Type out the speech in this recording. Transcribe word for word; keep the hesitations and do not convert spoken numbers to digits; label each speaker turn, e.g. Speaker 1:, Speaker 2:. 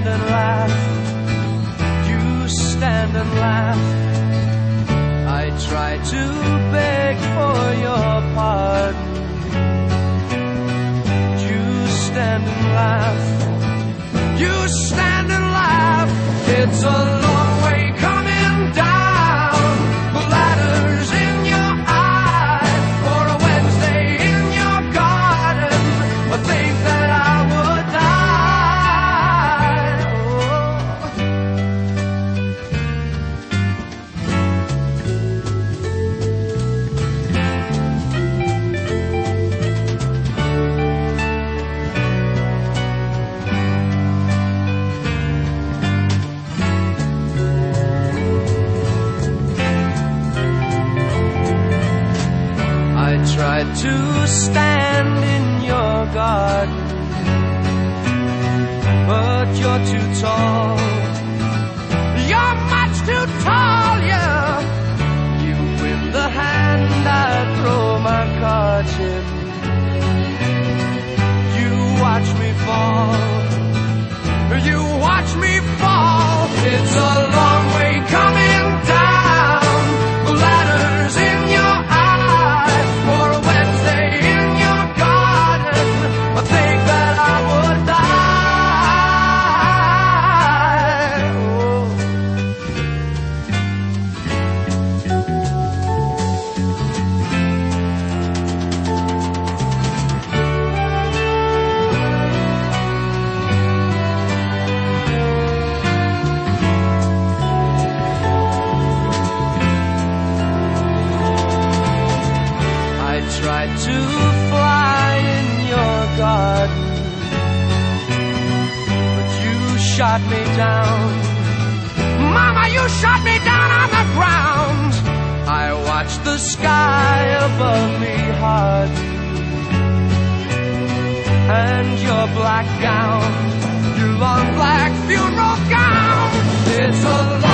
Speaker 1: stand and laugh. You stand and laugh. I try to beg for your pardon. You stand and laugh. You stand and laugh. It's a long way coming down. The ladder's in your eye. For a Wednesday in your garden. I think that I would die. I tried to stand in your garden, but you're too tall. You're much too tall, yeah. You win the hand I throw my cards in. You watch me fall. You watch me fall. It's a long way coming down. The ladder's in your eye. For a Wednesday in your garden, I think that I would die. I tried to fly in your garden, but you shot me down. Mama, you shot me down on the ground. I watched the sky above me harden, and your black gown, your long black funeral gown. It's a